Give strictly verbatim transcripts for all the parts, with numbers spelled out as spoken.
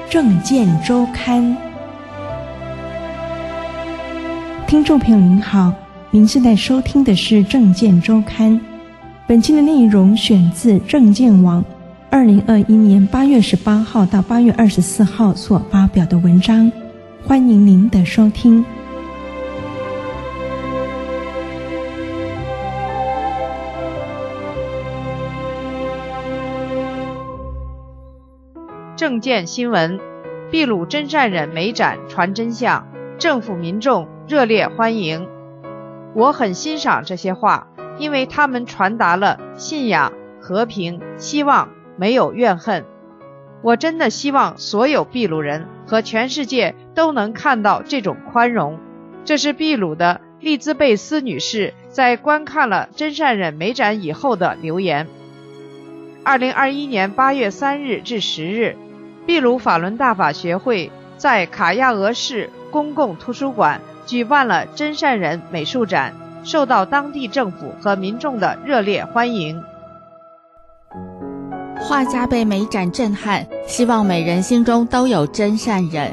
政见周刊。听众朋友您好，您现在收听的是政见周刊。本期的内容选自政见网二零二一年八月十八号到八月二十四号所发表的文章，欢迎您的收听。 政见新闻：秘鲁真善忍美展传真相，政府民众热烈欢迎。我很欣赏这些话，因为他们传达了信仰、和平、希望，没有怨恨。我真的希望所有秘鲁人和全世界都能看到这种宽容。这是秘鲁的利兹贝斯女士在观看了真善忍美展以后的留言。二零二一年八月三日至十日，秘鲁法伦大法学会在卡亚俄市公共图书馆举办了真善忍美术展，受到当地政府和民众的热烈欢迎。 画家被美展震撼，希望每人心中都有真善忍。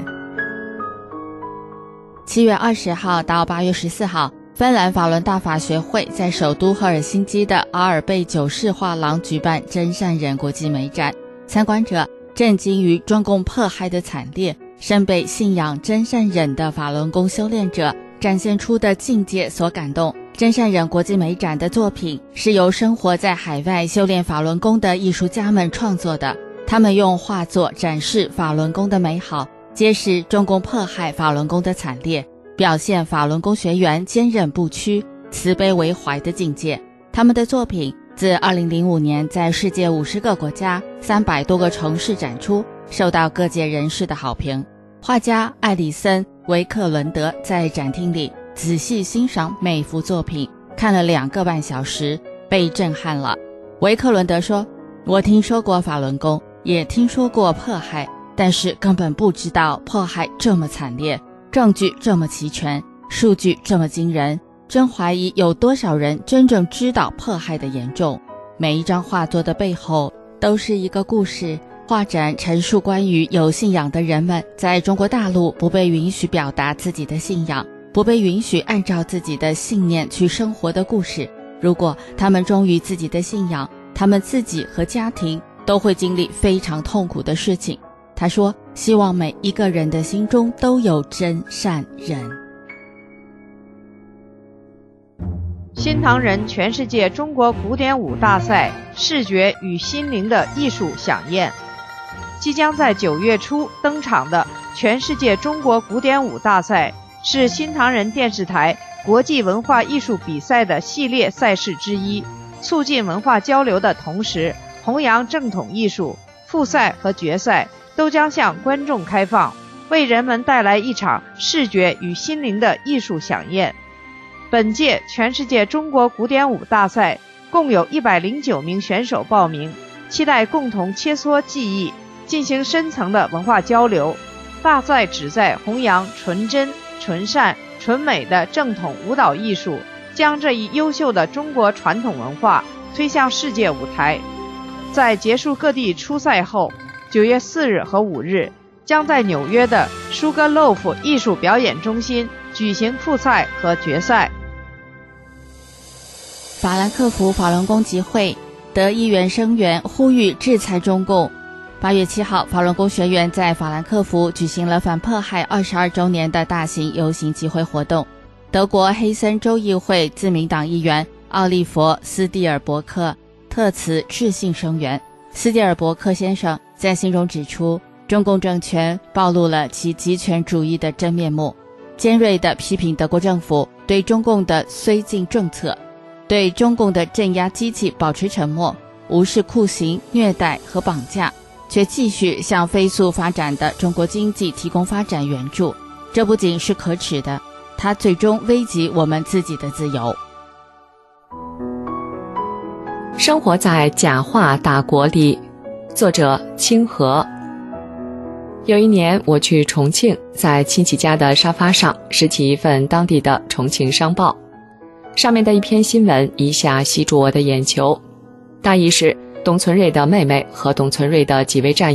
七月二十号到八月十四号，芬兰法伦大法学会在首都赫尔辛基的阿尔贝九世画廊举办真善忍国际美展，参观者震惊于中共迫害的惨烈，深被信仰真善忍的法轮功修炼者展现出的境界所感动。真善忍国际美展的作品是由生活在海外修炼法轮功的艺术家们创作的，他们用画作展示法轮功的美好，揭示中共迫害法轮功的惨烈，表现法轮功学员坚韧不屈、慈悲为怀的境界。他们的作品自二零零五年在世界五十个国家、三百多个城市展出，受到各界人士的好评。画家艾里森·维克伦德在展厅里仔细欣赏每幅作品，看了两个半小时，被震撼了。维克伦德说：“我听说过法轮功，也听说过迫害，但是根本不知道迫害这么惨烈，证据这么齐全，数据这么惊人，真怀疑有多少人真正知道迫害的严重。每一张画作的背后都是一个故事。”画展陈述关于有信仰的人们在中国大陆不被允许表达自己的信仰，不被允许按照自己的信念去生活的故事。如果他们忠于自己的信仰，他们自己和家庭都会经历非常痛苦的事情。他说，希望每一个人的心中都有真善忍。 新唐人全世界中国古典舞大赛视觉与心灵的艺术飨宴，即将在九月初登场的全世界中国古典舞大赛是新唐人电视台国际文化艺术比赛的系列赛事之一，促进文化交流的同时，弘扬正统艺术。复赛和决赛都将向观众开放，为人们带来一场视觉与心灵的艺术飨宴。本届全世界中国古典舞大赛共有一百零九名选手报名，期待共同切磋技艺，进行深层的文化交流。大赛旨在弘扬纯真、纯善、纯美的正统舞蹈艺术，将这一优秀的中国传统文化推向世界舞台。在结束各地初赛后，九月四日和五日将在纽约的舒格洛夫艺术表演中心举行复赛和决赛。 法兰克福法轮功集会得议员声援呼吁制裁中共。八月七号，法轮功学员在法兰克福举行了反迫害二十二周年的大型游行集会活动。德国黑森州议会自民党议员奥利弗·斯蒂尔伯克特此致信声援。斯蒂尔伯克先生在信中指出，中共政权暴露了其极权主义的真面目，尖锐地批评德国政府对中共的绥靖政策，对中共的镇压机器保持沉默，无视酷刑、虐待和绑架，却继续向飞速发展的中国经济提供发展援助。这不仅是可耻的，它最终危及我们自己的自由。 生活在假话大国里，作者清河。有一年我去重庆，在亲戚家的沙发上拾起一份当地的重庆商报，上面的一篇新闻一下吸住我的眼球。大意是董存瑞的妹妹和董存瑞的几位战友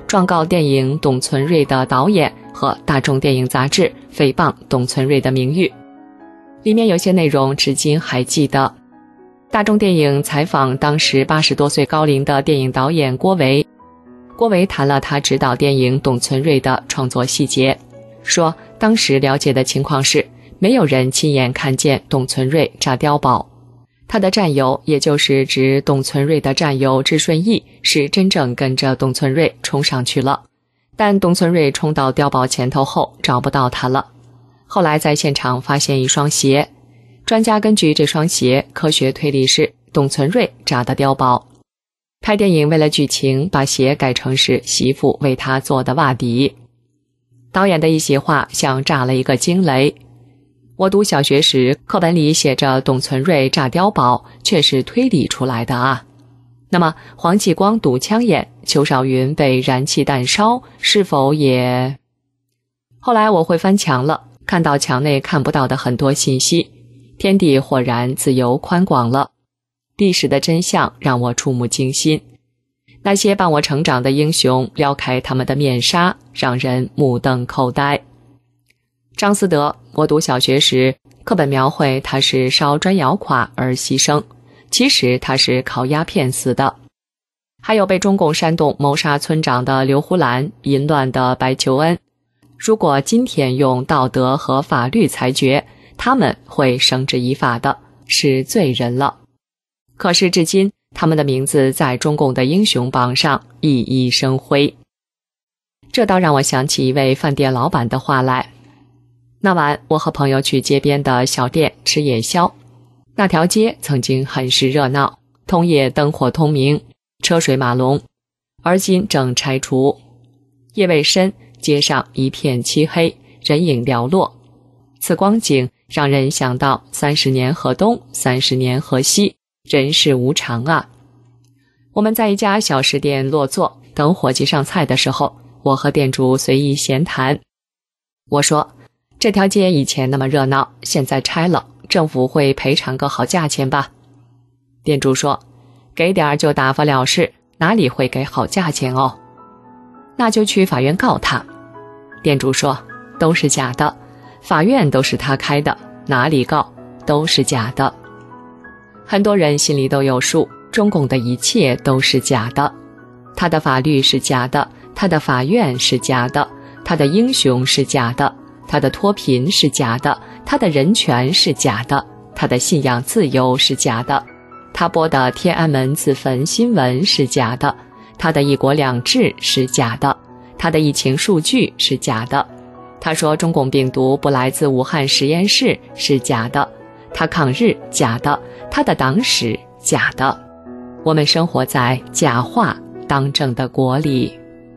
状告电影董存瑞的导演和大众电影杂志诽谤董存瑞的名誉。里面有些内容至今还记得。大众电影采访当时八十多岁高龄的电影导演郭维，郭维谈了他指导电影董存瑞的创作细节，说当时了解的情况是，没有人亲眼看见董存瑞炸碉堡。他的战友，也就是指董存瑞的战友智顺义，是真正跟着董存瑞冲上去了，但董存瑞冲到碉堡前头后找不到他了。后来在现场发现一双鞋，专家根据这双鞋科学推理是董存瑞炸的碉堡。拍电影为了剧情，把鞋改成是媳妇为他做的袜底。导演的一席话像炸了一个惊雷。我读小学时，课本里写着董存瑞炸碉堡，却是推理出来的啊。那么黄继光堵枪眼，邱少云被燃气弹烧，是否也……后来我会翻墙了，看到墙内看不到的很多信息，天地豁然自由宽广了。历史的真相让我触目惊心，那些伴我成长的英雄撩开他们的面纱，让人目瞪口呆。张思德，我读小学时，课本描绘他是烧砖窑垮而牺牲，其实他是烤鸦片死的。还有被中共煽动谋杀村长的刘胡兰，淫乱的白求恩。如果今天用道德和法律裁决，他们会绳之以法的，是罪人了。可是至今，他们的名字在中共的英雄榜上熠熠生辉。这倒让我想起一位饭店老板的话来。那晚我和朋友去街边的小店吃夜宵，那条街曾经很是热闹，通夜灯火通明，车水马龙，而今正拆除。夜未深，街上一片漆黑，人影寥落。此光景让人想到三十年河东，三十年河西，人世无常啊。我们在一家小食店落座，等伙计上菜的时候，我和店主随意闲谈。我说，这条街以前那么热闹，现在拆了，政府会赔偿个好价钱吧？店主说，给点儿就打发了事，哪里会给好价钱哦？那就去法院告他。店主说，都是假的，法院都是他开的，哪里告都是假的。很多人心里都有数，中共的一切都是假的，他的法律是假的，他的法院是假的，他的英雄是假的，他的脱贫是假的，他的人权是假的，他的信仰自由是假的，他播的天安门自焚新闻是假的，他的一国两制是假的，他的疫情数据是假的，他说中共病毒不来自武汉实验室是假的，他抗日假的，他的党史假的。我们生活在假话当政的国里。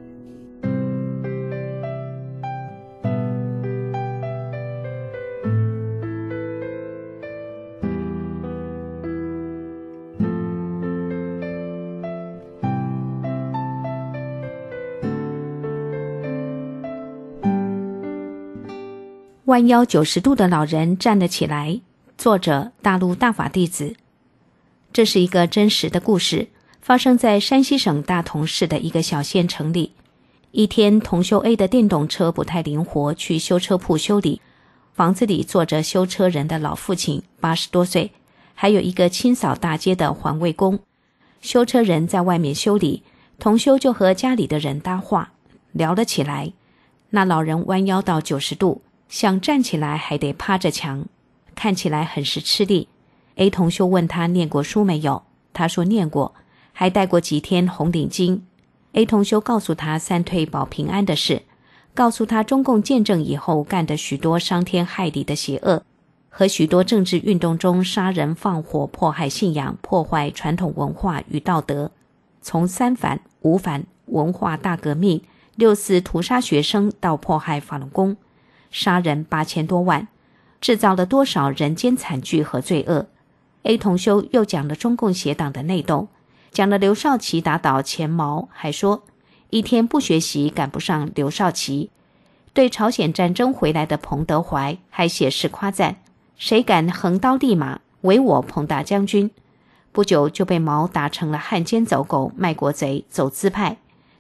弯腰九十度的老人站了起来。作者大陆大法弟子。这是一个真实的故事，发生在山西省大同市的一个小县城里。一天，同修 A 的电动车不太灵活，去修车铺修理。房子里坐着修车人的老父亲，八十多岁，还有一个清扫大街的环卫工。修车人在外面修理，同修就和家里的人搭话，聊了起来。那老人弯腰到九十度，想站起来还得趴着墙，看起来很是吃力。A 同修问他念过书没有，他说念过，还带过几天红领巾。A 同修告诉他三退保平安的事，告诉他中共建政以后干的许多伤天害理的邪恶，和许多政治运动中杀人放火、迫害信仰、破坏传统文化与道德，从三反、五反、文化大革命、六四屠杀学生到迫害法轮功，杀人八千多万，制造了多少人间惨剧和罪恶。A 同修又讲了中共邪党的内斗，讲了刘少奇打倒钱毛，还说一天不学习赶不上刘少奇。对朝鲜战争回来的彭德怀还写诗夸赞，谁敢横刀立马，唯我彭大将军。不久就被毛打成了汉奸走狗、卖国贼、走资派，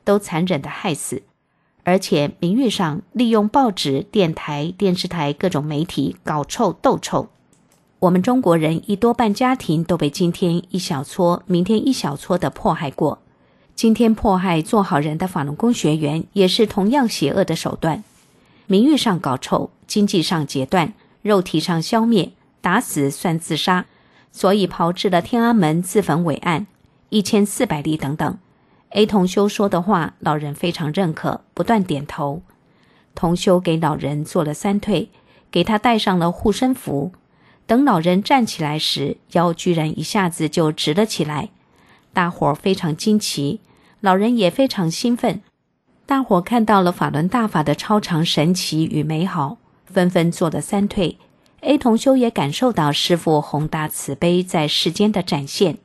都残忍地害死，而且名誉上利用报纸、电台、电视台各种媒体搞臭斗臭。我们中国人一多半家庭都被今天一小撮明天一小撮的迫害过，今天迫害做好人的法轮功学员也是同样邪恶的手段，名誉上搞臭，经济上截断，肉体上消灭，打死算自杀，所以炮制了天安门自焚伟案、一千四百例等等。A 同修说的话，老人非常认可，不断点头。同修给老人做了三退，给他戴上了护身符。等老人站起来时，腰居然一下子就直了起来，大伙儿非常惊奇，老人也非常兴奋。大伙看到了法轮大法的超常神奇与美好，纷纷做了三退。A 同修也感受到师父宏大慈悲在世间的展现。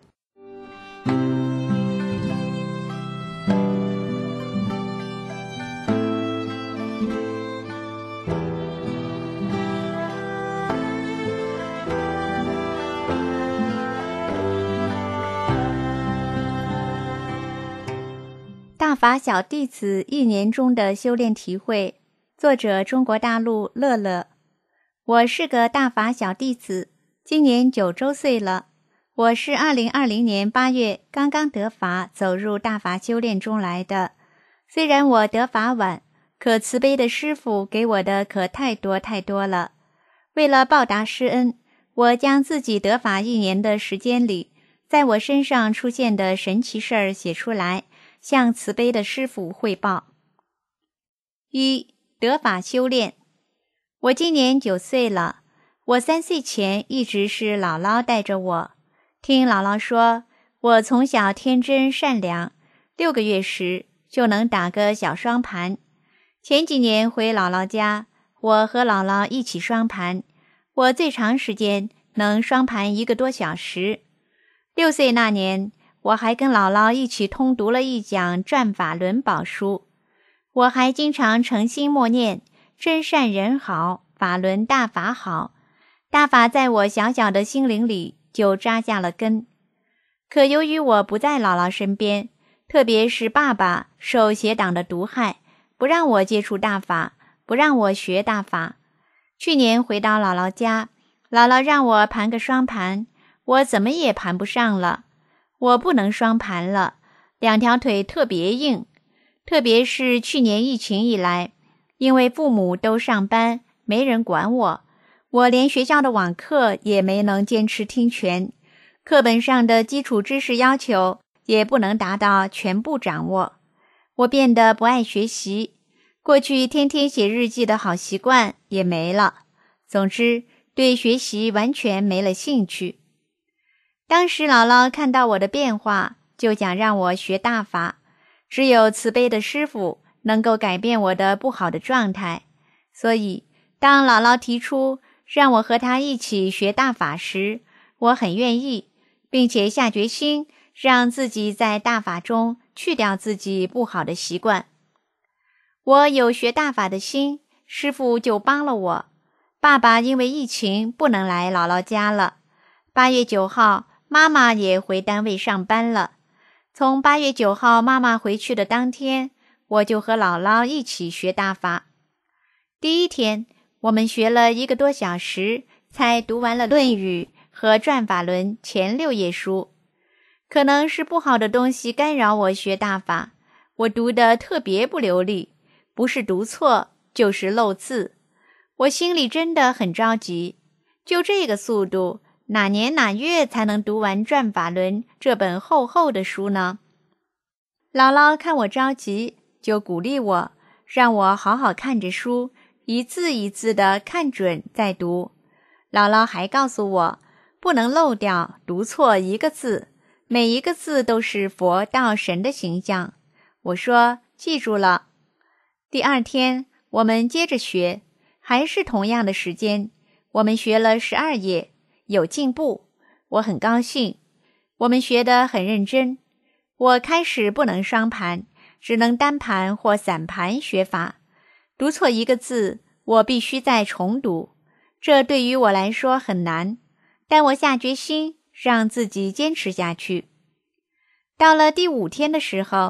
大法小弟子一年中的修炼体会，作者中国大陆乐乐。我是个大法小弟子，今年九周岁了。我是二零二零年八月刚刚得法，走入大法修炼中来的。虽然我得法晚，可慈悲的师父给我的可太多太多了。为了报答师恩，我将自己得法一年的时间里，在我身上出现的神奇事儿写出来，向慈悲的师父汇报。一、得法修炼。我今年九岁了，我三岁前一直是姥姥带着我。听姥姥说，我从小天真善良，六个月时就能打个小双盘。前几年回姥姥家，我和姥姥一起双盘，我最长时间能双盘一个多小时。六岁那年，我还跟姥姥一起通读了一讲《转法轮宝书》，我还经常诚心默念真善人好，法轮大法好。大法在我小小的心灵里就扎下了根。可由于我不在姥姥身边，特别是爸爸受邪党的毒害，不让我接触大法，不让我学大法。去年回到姥姥家，姥姥让我盘个双盘，我怎么也盘不上了。我不能双盘了，两条腿特别硬。特别是去年疫情以来，因为父母都上班，没人管我，我连学校的网课也没能坚持听全，课本上的基础知识要求也不能达到全部掌握。我变得不爱学习，过去天天写日记的好习惯也没了。总之，对学习完全没了兴趣。当时姥姥看到我的变化，就想让我学大法，只有慈悲的师父能够改变我的不好的状态。所以当姥姥提出让我和她一起学大法时，我很愿意，并且下决心让自己在大法中去掉自己不好的习惯。我有学大法的心，师父就帮了我。爸爸因为疫情不能来姥姥家了，八月九号妈妈也回单位上班了。从八月九号妈妈回去的当天，我就和姥姥一起学大法。第一天，我们学了一个多小时，才读完了《论语》和《转法轮》前六页书。可能是不好的东西干扰我学大法，我读得特别不流利，不是读错，就是漏字。我心里真的很着急，就这个速度，哪年哪月才能读完《转法轮》这本厚厚的书呢？姥姥看我着急，就鼓励我，让我好好看着书，一字一字地看准再读。姥姥还告诉我，不能漏掉，读错一个字，每一个字都是佛道神的形象。我说记住了。第二天我们接着学，还是同样的时间，我们学了十二页，有进步，我很高兴。我们学得很认真。我开始不能双盘，只能单盘或散盘学法。读错一个字，我必须再重读，这对于我来说很难，但我下决心让自己坚持下去。到了第五天的时候，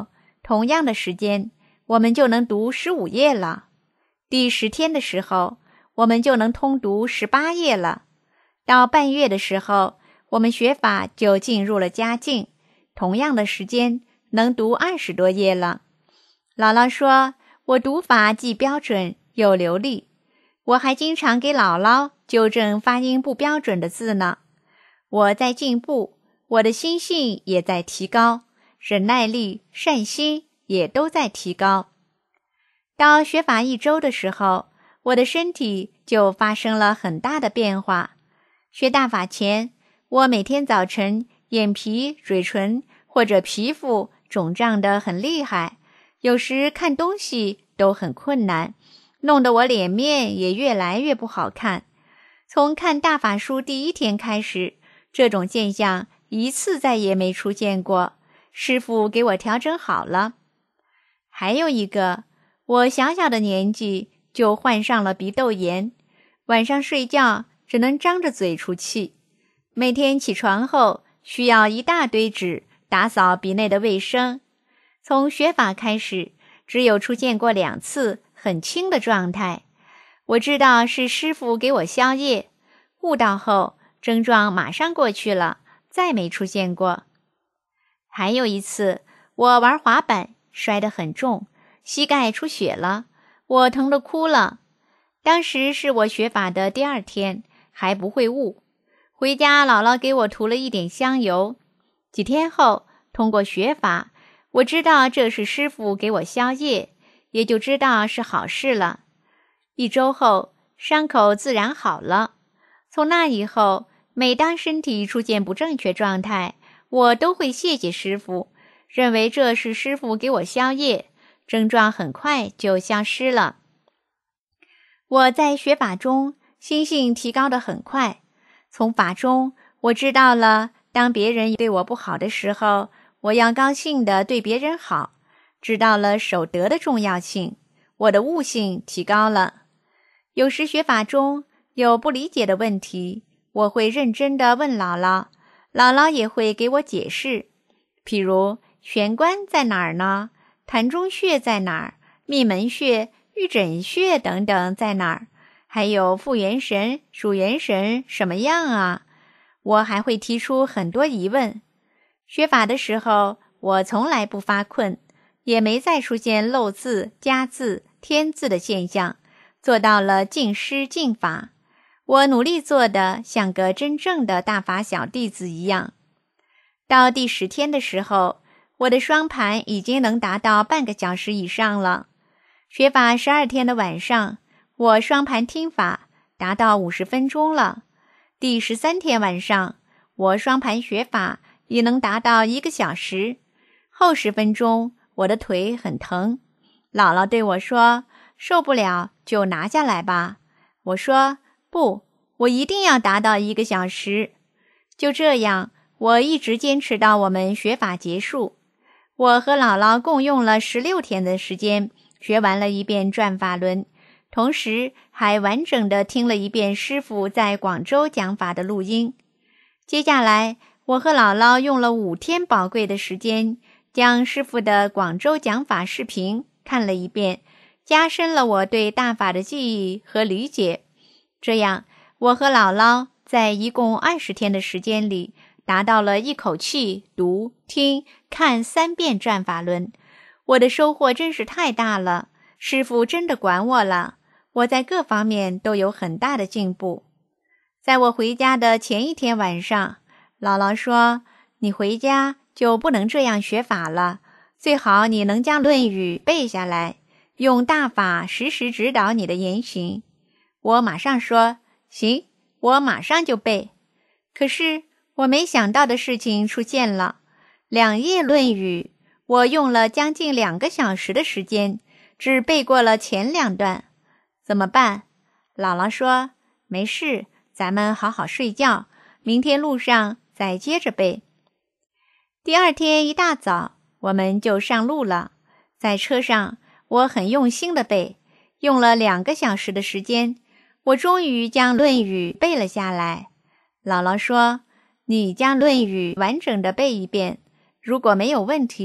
同样的时间，我们就能读十五页了。第十天的时候，我们就能通读十八页了。到半月的时候，我们学法就进入了佳境，同样的时间能读二十多页了。姥姥说，我读法既标准又流利，我还经常给姥姥纠正发音不标准的字呢。我在进步，我的心性也在提高，忍耐力、善心也都在提高。到学法一周的时候，我的身体就发生了很大的变化。学大法前，我每天早晨眼皮、嘴唇或者皮肤肿胀得很厉害，有时看东西都很困难，弄得我脸面也越来越不好看。从看大法书第一天开始，这种现象一次再也没出现过，师父给我调整好了。还有一个，我小小的年纪就患上了鼻窦炎，晚上睡觉只能张着嘴出气，每天起床后需要一大堆纸打扫鼻内的卫生。从学法开始，只有出现过两次很轻的状态，我知道是师父给我消业，悟道后症状马上过去了，再没出现过。还有一次，我玩滑板摔得很重，膝盖出血了，我疼得哭了。当时是我学法的第二天，还不会悟。回家姥姥给我涂了一点香油。几天后，通过学法，我知道这是师父给我消业，也就知道是好事了。一周后，伤口自然好了。从那以后，每当身体出现不正确状态，我都会谢谢师父，认为这是师父给我消业，症状很快就消失了。我在学法中心性提高得很快，从法中我知道了，当别人对我不好的时候，我要高兴地对别人好，知道了守德的重要性，我的悟性提高了。有时学法中有不理解的问题，我会认真地问姥姥，姥姥也会给我解释。譬如玄关在哪儿呢？膻中穴在哪儿？密门穴、玉枕穴等等在哪儿？还有复元神、属元神什么样啊？我还会提出很多疑问。学法的时候，我从来不发困，也没再出现漏字、加字、添字的现象，做到了尽师尽法。我努力做的像个真正的大法小弟子一样。到第十天的时候，我的双盘已经能达到半个小时以上了。学法十二天的晚上，我双盘听法达到五十分钟了。第十三天晚上，我双盘学法已能达到一个小时。后十分钟，我的腿很疼。姥姥对我说，受不了就拿下来吧。我说，不，我一定要达到一个小时。就这样，我一直坚持到我们学法结束。我和姥姥共用了十六天的时间，学完了一遍转法轮，同时还完整的听了一遍师父在广州讲法的录音。接下来，我和姥姥用了五天宝贵的时间，将师父的广州讲法视频看了一遍，加深了我对大法的记忆和理解。这样，我和姥姥在一共二十天的时间里，达到了一口气读、听、看三遍转法轮。我的收获真是太大了，师父真的管我了，我在各方面都有很大的进步。在我回家的前一天晚上，姥姥说，你回家就不能这样学法了，最好你能将《论语》背下来，用大法时时指导你的言行。我马上说，行，我马上就背。可是我没想到的事情出现了，两页《论语》，我用了将近两个小时的时间，只背过了前两段。怎么办？姥姥说，没事，咱们好好睡觉，明天路上再接着背。第二天一大早，我们就上路了。在车上，我很用心地背，用了两个小时的时间，我终于将《论语》背了下来。姥姥说，你将《论语》完整地背一遍，如果没有问题，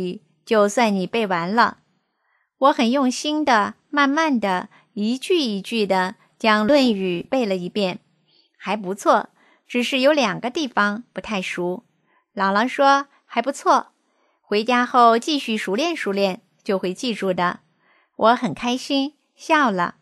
就算你背完了。我很用心的，慢慢的，一句一句的将《论语》背了一遍，还不错，只是有两个地方不太熟。姥姥说还不错，回家后继续熟练熟练，就会记住的。我很开心，笑了。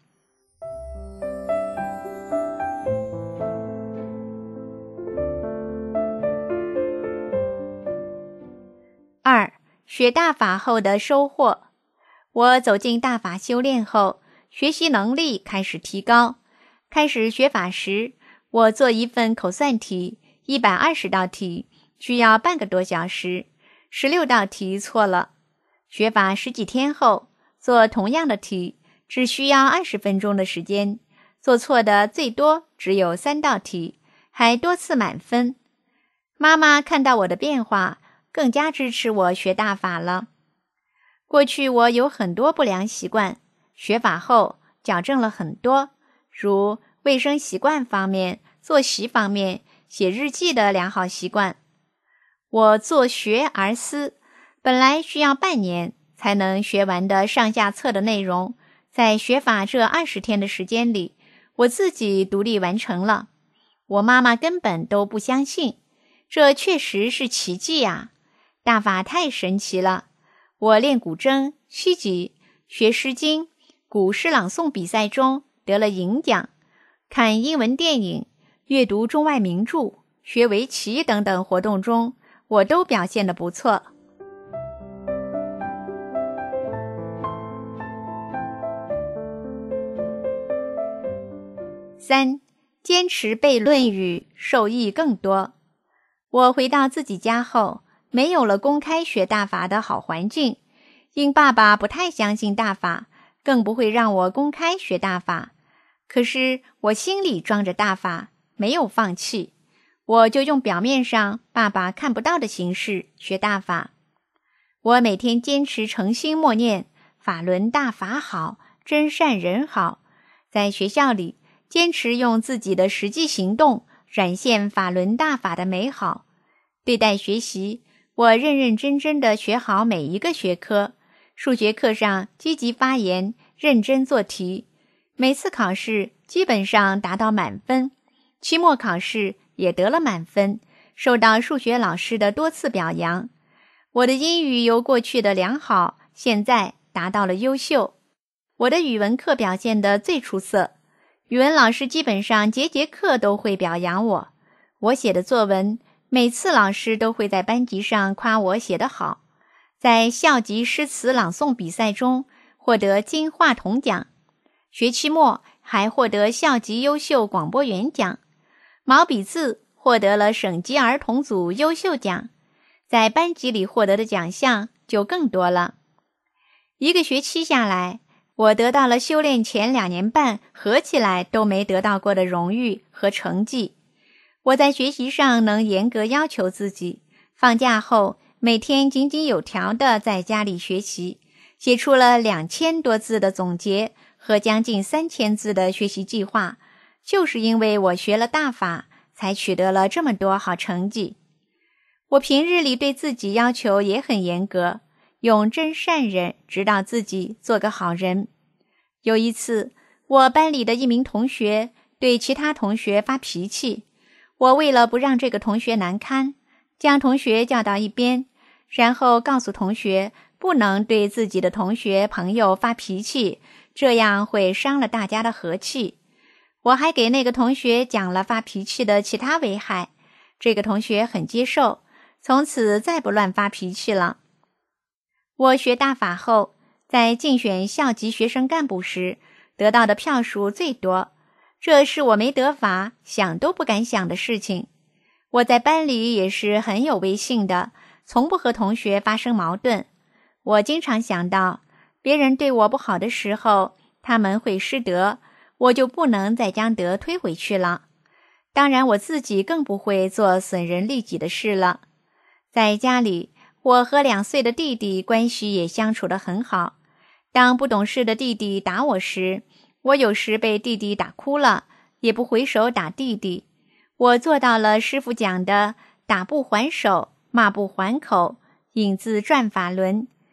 二、学大法后的收获。我走进大法修炼后，学习能力开始提高。开始学法时，我做一份口算题，一百二十道题，需要半个多小时，十六道题错了。学法十几天后，做同样的题，只需要二十分钟的时间，做错的最多只有三道题，还多次满分。妈妈看到我的变化，更加支持我学大法了。过去我有很多不良习惯，学法后矫正了很多，如卫生习惯方面、作息方面、写日记的良好习惯。我做学而思，本来需要半年才能学完的上下册的内容，在学法这二十天的时间里，我自己独立完成了。我妈妈根本都不相信，这确实是奇迹啊！大法太神奇了！我练古筝、西级，学诗经，古诗朗诵比赛中得了银奖，看英文电影，阅读中外名著，学围棋等等活动中，我都表现得不错。三、坚持背《论语》，受益更多。我回到自己家后，没有了公开学大法的好环境，因爸爸不太相信大法，更不会让我公开学大法。可是我心里装着大法，没有放弃，我就用表面上爸爸看不到的形式学大法。我每天坚持诚心默念法轮大法好，真善人好，在学校里坚持用自己的实际行动展现法轮大法的美好。对待学习，我认认真真地学好每一个学科，数学课上积极发言，认真做题，每次考试基本上达到满分，期末考试也得了满分，受到数学老师的多次表扬。我的英语由过去的良好，现在达到了优秀。我的语文课表现得最出色，语文老师基本上节节课都会表扬我。我写的作文，每次老师都会在班级上夸我写得好。在校级诗词朗诵比赛中获得金话筒奖，学期末还获得校级优秀广播员奖，毛笔字获得了省级儿童组优秀奖，在班级里获得的奖项就更多了。一个学期下来，我得到了修炼前两年半合起来都没得到过的荣誉和成绩。我在学习上能严格要求自己，放假后每天井井有条地在家里学习，写出了两千多字的总结和将近三千字的学习计划，就是因为我学了大法，才取得了这么多好成绩。我平日里对自己要求也很严格，用真善忍指导自己做个好人。有一次，我班里的一名同学对其他同学发脾气，我为了不让这个同学难堪，将同学叫到一边，然后告诉同学不能对自己的同学朋友发脾气，这样会伤了大家的和气。我还给那个同学讲了发脾气的其他危害，这个同学很接受，从此再不乱发脾气了。我学大法后，在竞选校级学生干部时得到的票数最多，这是我没得法想都不敢想的事情。我在班里也是很有威信的，从不和同学发生矛盾。我经常想到别人对我不好的时候，他们会失德，我就不能再将德推回去了。当然我自己更不会做损人利己的事了。在家里，我和两岁的弟弟关系也相处得很好。当不懂事的弟弟打我时，我有时被弟弟打哭了，也不回手打弟弟。我做到了师父讲的打不还手，骂不还口，引自转法轮。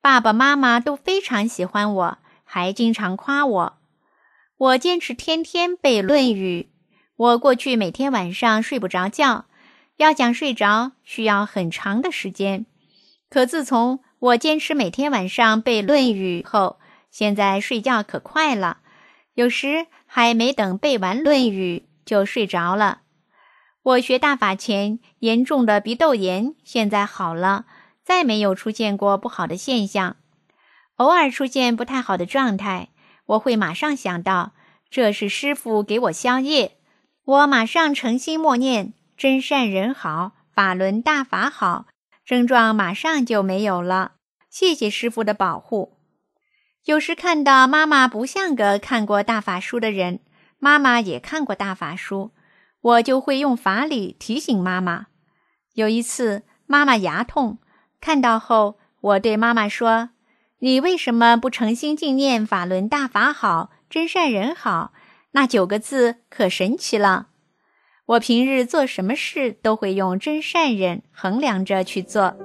爸爸妈妈都非常喜欢我，还经常夸我。我坚持天天背《论语》。我过去每天晚上睡不着觉，要想睡着需要很长的时间。可自从我坚持每天晚上背《论语》后，现在睡觉可快了，有时还没等背完《论语》就睡着了。我学大法前严重的鼻窦炎现在好了，再没有出现过不好的现象。偶尔出现不太好的状态，我会马上想到这是师父给我消业，我马上诚心默念真善人好，法轮大法好，症状马上就没有了，谢谢师父的保护。有时看到妈妈不像个看过大法书的人，妈妈也看过大法书，我就会用法理提醒妈妈。有一次妈妈牙痛，看到后我对妈妈说，你为什么不诚心敬念法轮大法好，真善人好，那九个字可神奇了。我平日做什么事都会用真善忍衡量着去做。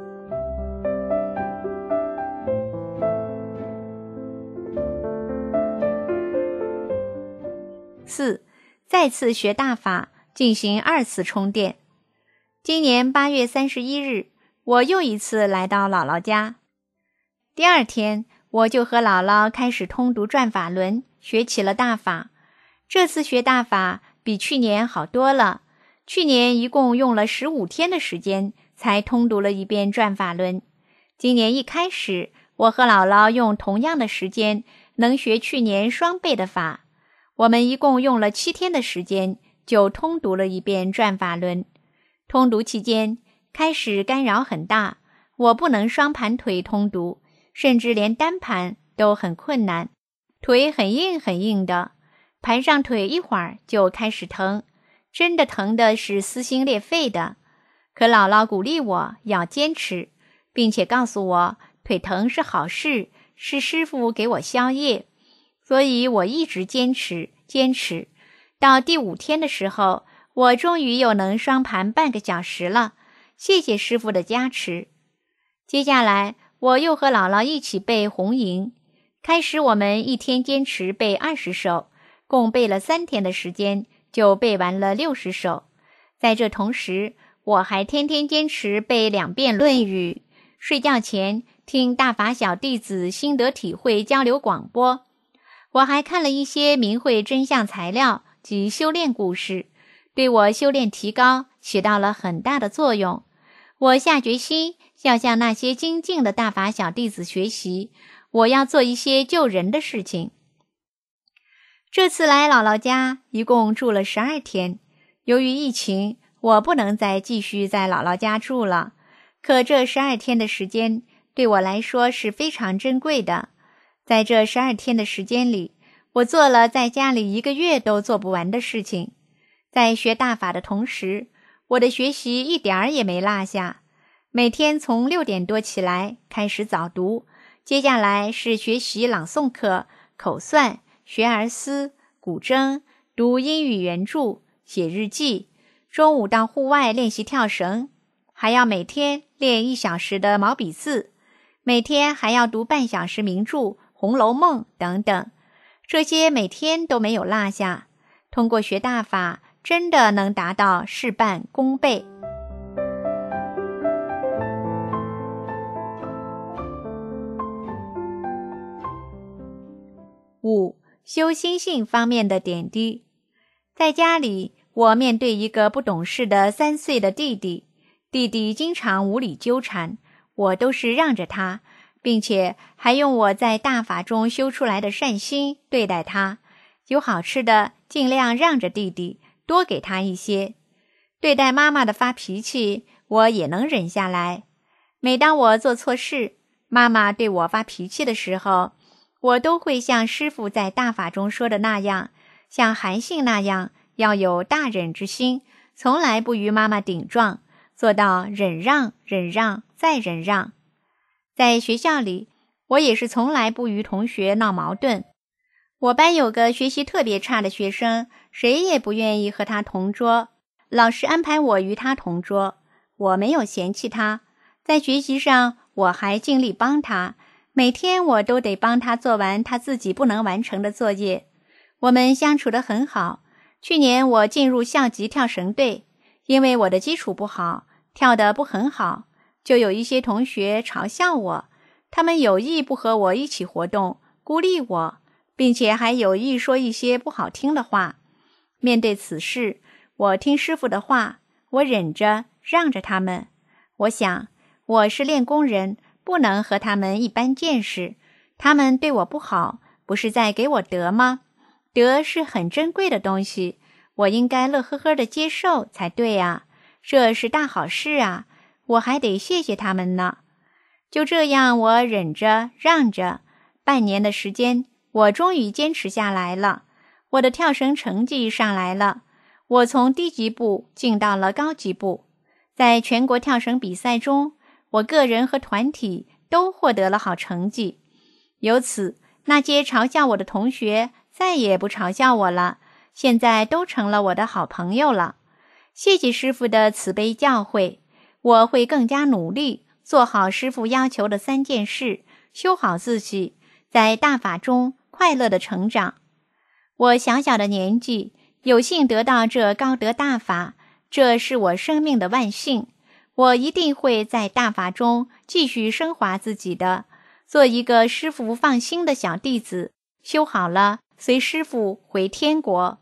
四，再次学大法，进行二次充电。今年八月三十一日，我又一次来到姥姥家。第二天，我就和姥姥开始通读转法轮，学起了大法。这次学大法比去年好多了，去年一共用了十五天的时间才通读了一遍转法轮。今年一开始，我和姥姥用同样的时间，能学去年双倍的法。我们一共用了七天的时间，就通读了一遍转法轮。通读期间，开始干扰很大，我不能双盘腿通读，甚至连单盘都很困难，腿很硬很硬的，盘上腿一会儿就开始疼，真的疼的是撕心裂肺的。可姥姥鼓励我要坚持，并且告诉我腿疼是好事，是师父给我消业，所以我一直坚持坚持。到第五天的时候，我终于又能双盘半个小时了，谢谢师父的加持。接下来我又和姥姥一起背红吟，开始我们一天坚持背二十首，共背了三天的时间，就背完了六十首。在这同时，我还天天坚持背两遍《论语》，睡觉前听大法小弟子心得体会交流广播。我还看了一些明慧真相材料及修炼故事，对我修炼提高起到了很大的作用。我下决心要向那些精进的大法小弟子学习，我要做一些救人的事情。这次来姥姥家一共住了十二天，由于疫情，我不能再继续在姥姥家住了。可这十二天的时间对我来说是非常珍贵的。在这十二天的时间里，我做了在家里一个月都做不完的事情。在学大法的同时，我的学习一点儿也没落下。每天从六点多起来开始早读，接下来是学习朗诵课、口算、学而思、古筝、读英语原著、写日记。中午到户外练习跳绳，还要每天练一小时的毛笔字，每天还要读半小时名著《红楼梦》等等，这些每天都没有落下。通过学大法，真的能达到事半功倍。五、修心性方面的点滴。在家里，我面对一个不懂事的三岁的弟弟，弟弟经常无理纠缠，我都是让着他，并且还用我在大法中修出来的善心对待他。有好吃的尽量让着弟弟，多给他一些。对待妈妈的发脾气，我也能忍下来。每当我做错事，妈妈对我发脾气的时候，我都会像师父在大法中说的那样，像韩信那样，要有大忍之心，从来不与妈妈顶撞，做到忍让、忍让再忍让。在学校里，我也是从来不与同学闹矛盾。我班有个学习特别差的学生，谁也不愿意和他同桌，老师安排我与他同桌，我没有嫌弃他，在学习上我还尽力帮他， 每天我都得帮他做完他自己不能完成的作业。我们相处得很好。去年我进入校级跳绳队，因为我的基础不好，跳得不很好，就有一些同学嘲笑我，他们有意不和我一起活动，孤立我，并且还有意说一些不好听的话。面对此事，我听师傅的话，我忍着让着他们。我想，我是练功人，不能和他们一般见识，他们对我不好，不是在给我德吗？德是很珍贵的东西，我应该乐呵呵地接受才对啊，这是大好事啊，我还得谢谢他们呢。就这样，我忍着让着，半年的时间，我终于坚持下来了。我的跳绳成绩上来了，我从低级部进到了高级部。在全国跳绳比赛中，我个人和团体都获得了好成绩。由此，那些嘲笑我的同学再也不嘲笑我了，现在都成了我的好朋友了。谢谢师父的慈悲教诲，我会更加努力，做好师父要求的三件事，修好自己，在大法中快乐的成长。我小小的年纪，有幸得到这高德大法，这是我生命的万幸。我一定会在大法中继续升华自己的，做一个师父放心的小弟子，修好了，随师父回天国。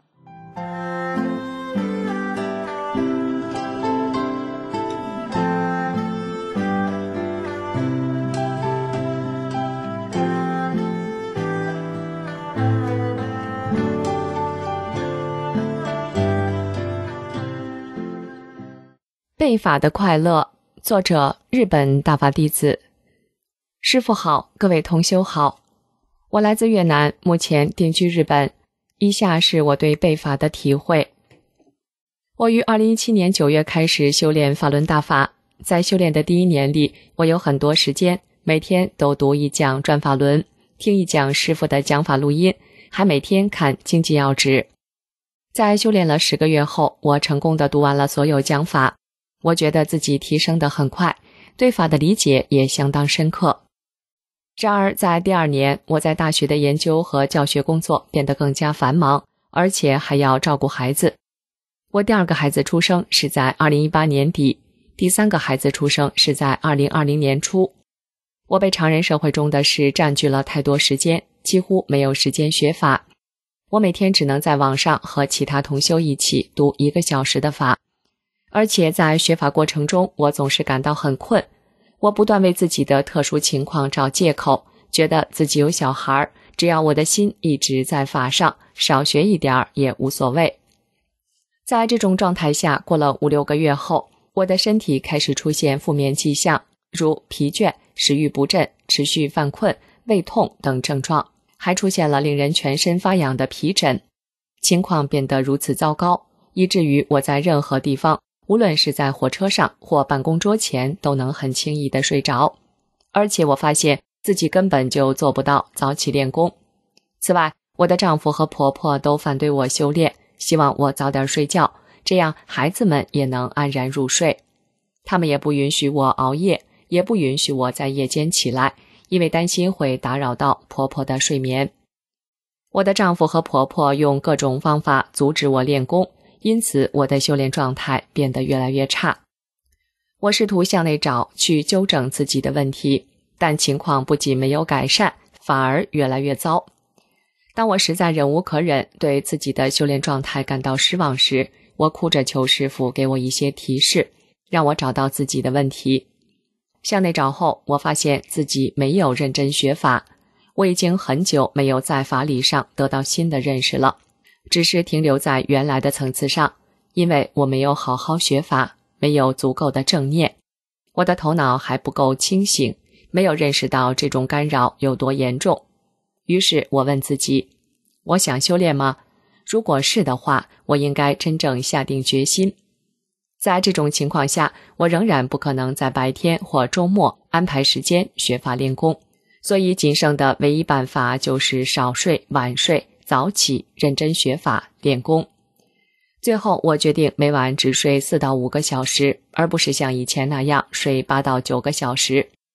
背法的快乐，作者日本大法弟子。师父好，各位同修好，我来自越南，目前定居日本。以下是我对背法的体会。我于二零一七年九月开始修炼法轮大法，在修炼的第一年里，我有很多时间，每天都读一讲转法轮，听一讲师父的讲法录音，还每天看经济要旨。在修炼了十个月后，我成功地读完了所有讲法。我觉得自己提升得很快，对法的理解也相当深刻。然而在第二年，我在大学的研究和教学工作变得更加繁忙，而且还要照顾孩子。我第二个孩子出生是在二零一八年底，第三个孩子出生是在二零二零年初。我被常人社会中的事占据了太多时间，几乎没有时间学法。我每天只能在网上和其他同修一起读一个小时的法。而且在学法过程中，我总是感到很困，我不断为自己的特殊情况找借口，觉得自己有小孩，只要我的心一直在法上，少学一点也无所谓。在这种状态下，过了五六个月后，我的身体开始出现负面迹象，如疲倦、食欲不振、持续犯困、胃痛等症状，还出现了令人全身发痒的皮疹。情况变得如此糟糕，以至于我在任何地方，无论是在火车上或办公桌前，都能很轻易地睡着。而且我发现自己根本就做不到早起练功。此外，我的丈夫和婆婆都反对我修炼，希望我早点睡觉，这样孩子们也能安然入睡。他们也不允许我熬夜，也不允许我在夜间起来，因为担心会打扰到婆婆的睡眠。我的丈夫和婆婆用各种方法阻止我练功，因此我的修炼状态变得越来越差。我试图向内找，去纠正自己的问题，但情况不仅没有改善，反而越来越糟。当我实在忍无可忍，对自己的修炼状态感到失望时，我哭着求师父给我一些提示，让我找到自己的问题。向内找后，我发现自己没有认真学法，我已经很久没有在法理上得到新的认识了，只是停留在原来的层次上，因为我没有好好学法，没有足够的正念，我的头脑还不够清醒，没有认识到这种干扰有多严重。于是我问自己，我想修炼吗？如果是的话，我应该真正下定决心。在这种情况下，我仍然不可能在白天或周末安排时间学法练功，所以仅剩的唯一办法就是少睡、晚睡、早起，认真学法练功。最后我决定每晚只睡四到五个小时，而不是像以前那样睡八到九个小时。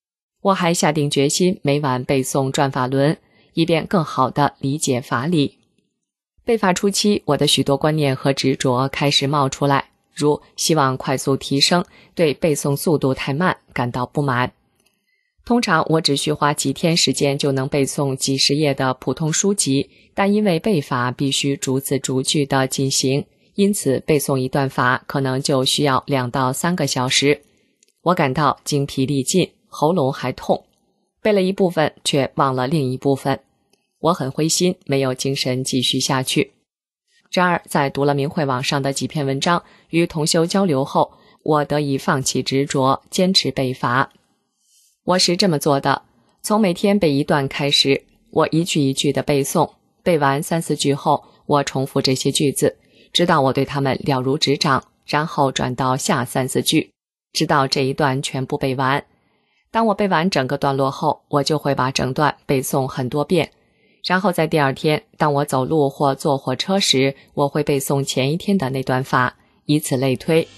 我还下定决心每晚背诵转法轮，以便更好地理解法理。背法初期，我的许多观念和执着开始冒出来，如希望快速提升，对背诵速度太慢感到不满。通常我只需花几天时间就能背诵几十页的普通书籍，但因为背法必须逐字逐句地进行，因此背诵一段法可能就需要两到三个小时。我感到精疲力尽，喉咙还痛，背了一部分却忘了另一部分。我很灰心，没有精神继续下去。然而在读了明慧网上的几篇文章，与同修交流后，我得以放弃执着，坚持背法。我是这么做的，从每天背一段开始，我一句一句的背诵，背完三四句后，我重复这些句子，直到我对它们了如指掌，然后转到下三四句，直到这一段全部背完。当我背完整个段落后，我就会把整段背诵很多遍，然后在第二天，当我走路或坐火车时，我会背诵前一天的那段法，以此类推。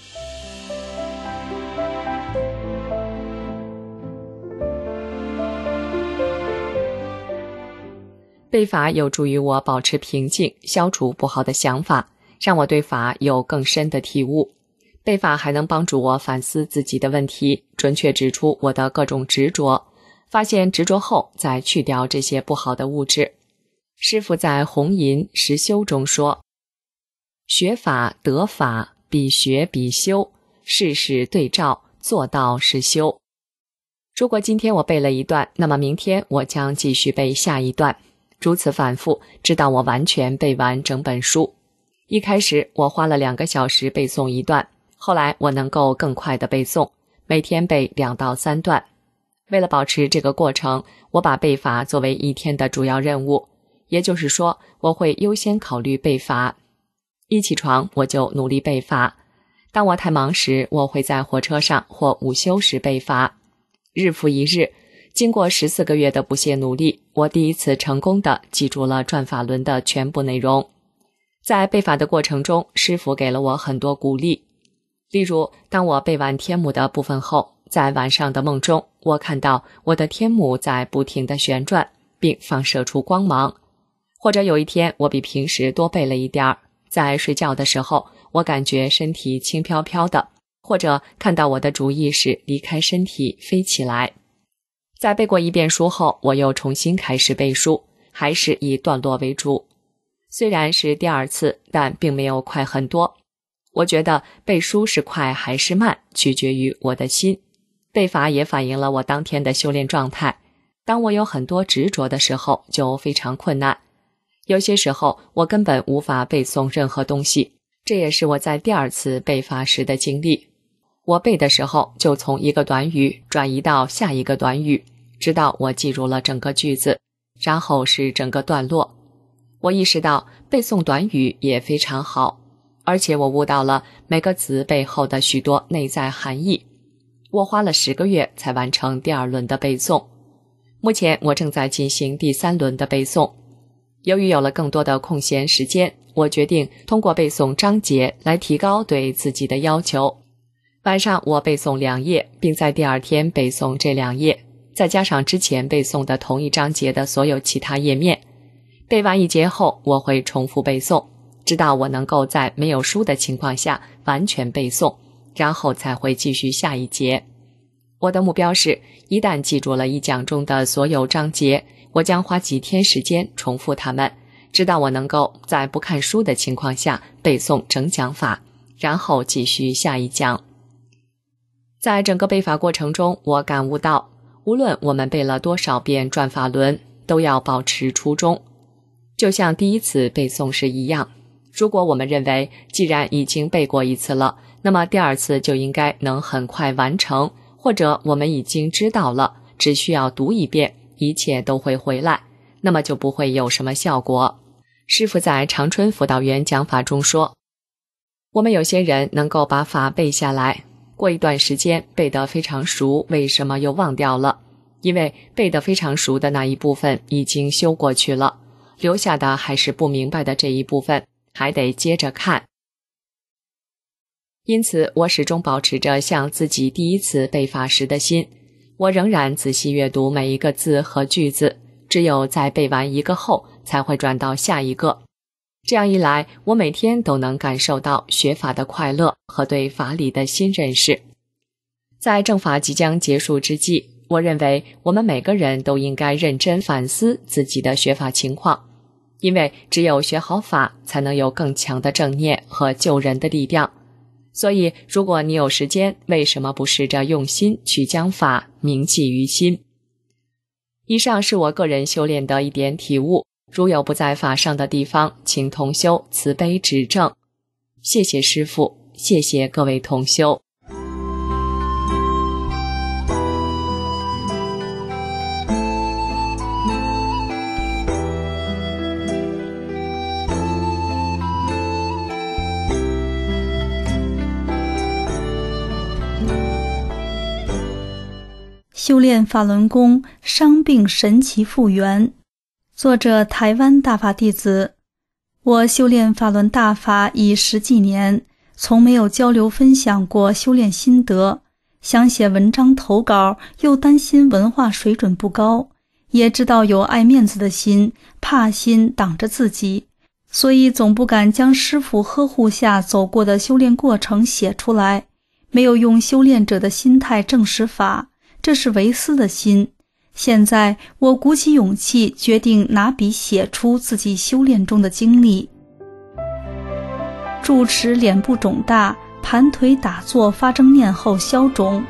背法有助于我保持平静，消除不好的想法，让我对法有更深的体悟。背法还能帮助我反思自己的问题，准确指出我的各种执着，发现执着后再去掉这些不好的物质。师父在红银实修中说，学法得法，必学必修，事事对照，做到是修。如果今天我背了一段，那么明天我将继续背下一段，如此反复，直到我完全背完整本书。一开始我花了两个小时背诵一段，后来我能够更快地背诵，每天背两到三段。为了保持这个过程，我把背法作为一天的主要任务，也就是说，我会优先考虑背法。一起床我就努力背法，当我太忙时，我会在火车上或午休时背法。日复一日，经过十四个月的不懈努力，我第一次成功地记住了转法轮的全部内容。在背法的过程中，师父给了我很多鼓励。例如，当我背完天目的部分后，在晚上的梦中，我看到我的天目在不停地旋转，并放射出光芒。或者有一天，我比平时多背了一点儿，在睡觉的时候，我感觉身体轻飘飘的，或者看到我的主意识离开身体飞起来。在背过一遍书后，我又重新开始背书，还是以段落为主。虽然是第二次，但并没有快很多。我觉得背书是快还是慢，取决于我的心。背法也反映了我当天的修炼状态。当我有很多执着的时候，就非常困难。有些时候，我根本无法背诵任何东西，这也是我在第二次背法时的经历。我背的时候，就从一个短语转移到下一个短语，直到我记住了整个句子，然后是整个段落。我意识到背诵短语也非常好，而且我悟到了每个词背后的许多内在含义。我花了十个月才完成第二轮的背诵，目前我正在进行第三轮的背诵。由于有了更多的空闲时间，我决定通过背诵章节来提高对自己的要求。晚上我背诵两页，并在第二天背诵这两页，再加上之前背诵的同一章节的所有其他页面。背完一节后，我会重复背诵，直到我能够在没有书的情况下完全背诵，然后才会继续下一节。我的目标是，一旦记住了一讲中的所有章节，我将花几天时间重复它们，直到我能够在不看书的情况下背诵整讲法，然后继续下一讲。在整个背法过程中，我感悟到，无论我们背了多少遍转法轮，都要保持初衷。就像第一次背诵时一样，如果我们认为既然已经背过一次了，那么第二次就应该能很快完成，或者我们已经知道了，只需要读一遍，一切都会回来，那么就不会有什么效果。师父在长春辅导员讲法中说，我们有些人能够把法背下来，过一段时间背得非常熟，为什么又忘掉了？因为背得非常熟的那一部分已经修过去了，留下的还是不明白的这一部分，还得接着看。因此，我始终保持着像自己第一次背法时的心。 我仍然仔细阅读每一个字和句子，只有在背完一个后，才会转到下一个。这样一来，我每天都能感受到学法的快乐和对法理的新认识。在正法即将结束之际，我认为我们每个人都应该认真反思自己的学法情况，因为只有学好法，才能有更强的正念和救人的力量。所以，如果你有时间，为什么不试着用心去将法铭记于心？以上是我个人修炼的一点体悟，如有不在法上的地方，请同修慈悲指正。谢谢师父，谢谢各位同修。 修炼法轮功，伤病神奇复原。作者台湾大法弟子。我修炼法轮大法已十几年，从没有交流分享过修炼心得，想写文章投稿，又担心文化水准不高，也知道有爱面子的心，怕心挡着自己，所以总不敢将师父呵护下走过的修炼过程写出来，没有用修炼者的心态证实法，这是为私的心。现在我鼓起勇气，决定拿笔写出自己修炼中的经历。住持脸部肿大，盘腿打坐发正念后消肿。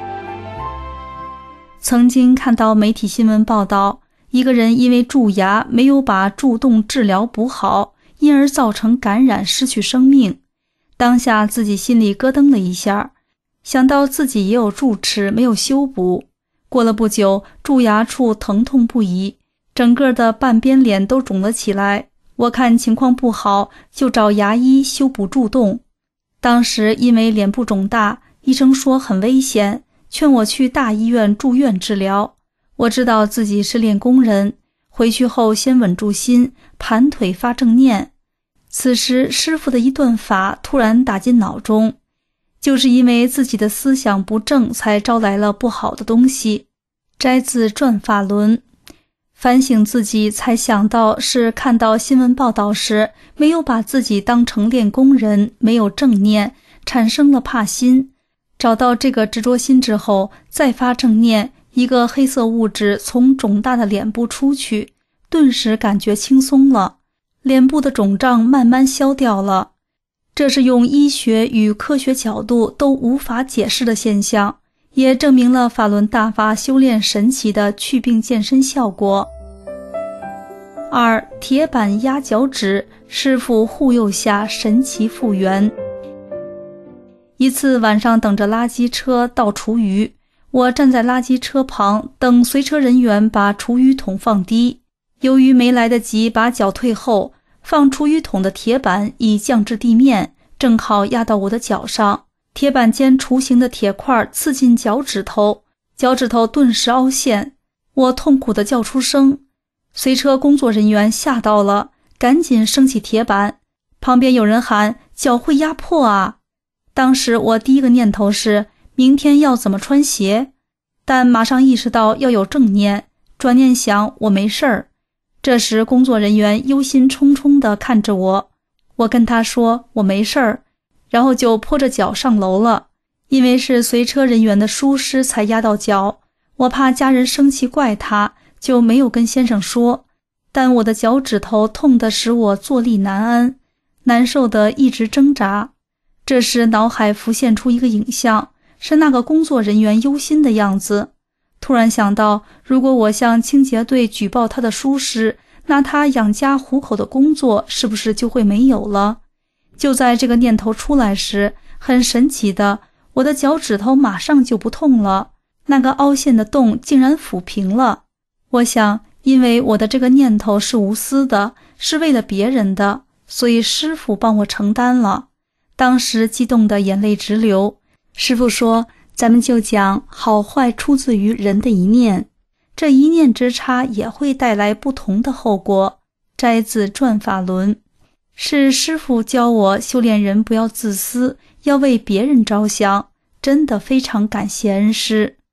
曾经看到媒体新闻报道，一个人因为蛀牙没有把蛀洞治疗补好，因而造成感染失去生命。当下自己心里咯噔了一下，想到自己也有蛀齿没有修补，过了不久，蛀牙处疼痛不已，整个的半边脸都肿了起来。我看情况不好，就找牙医修补蛀洞。当时因为脸部肿大，医生说很危险，劝我去大医院住院治疗。我知道自己是练功人，回去后先稳住心，盘腿发正念。此时师父的一段法突然打进脑中，就是因为自己的思想不正，才招来了不好的东西。摘自转法轮。反省自己，才想到是看到新闻报道时，没有把自己当成练功人，没有正念，产生了怕心。找到这个执着心之后，再发正念，一个黑色物质从肿大的脸部出去，顿时感觉轻松了，脸部的肿胀慢慢消掉了。这是用医学与科学角度都无法解释的现象，也证明了法轮大法修炼神奇的祛病健身效果。二、铁板压脚趾，师父护佑下神奇复原。一次晚上等着垃圾车倒厨余，我站在垃圾车旁等随车人员把厨余桶放低，由于没来得及把脚退后，放厨余桶的铁板已降至地面，正好压到我的脚上，铁板间雏形的铁块刺进脚趾头，脚趾头顿时凹陷，我痛苦地叫出声。随车工作人员吓到了，赶紧升起铁板，旁边有人喊脚会压破啊。当时我第一个念头是明天要怎么穿鞋，但马上意识到要有正念，转念想我没事儿。这时工作人员忧心忡忡地看着我，我跟他说我没事儿，然后就拖着脚上楼了。因为是随车人员的疏失才压到脚，我怕家人生气怪他，就没有跟先生说，但我的脚趾头痛得使我坐立难安，难受得一直挣扎。这时脑海浮现出一个影像，是那个工作人员忧心的样子。突然想到，如果我向清洁队举报他的疏失，那他养家糊口的工作是不是就会没有了？就在这个念头出来时，很神奇的，我的脚趾头马上就不痛了，那个凹陷的洞竟然抚平了。我想，因为我的这个念头是无私的，是为了别人的，所以师父帮我承担了。当时激动的眼泪直流。师父说，咱们就讲好坏出自于人的一念，这一念之差也会带来不同的后果。摘自转法轮。是师父教我修炼人不要自私，要为别人着想，真的非常感谢恩师。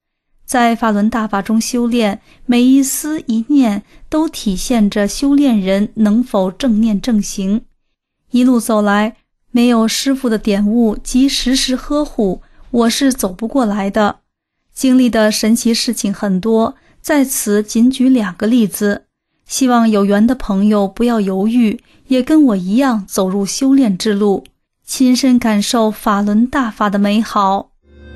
在法轮大法中修炼，每一思一念都体现着修炼人能否正念正行。一路走来，没有师父的点悟及时时呵护，我是走不过来的。经历的神奇事情很多，在此仅举两个例子，希望有缘的朋友不要犹豫，也跟我一样走入修炼之路，亲身感受法轮大法的美好。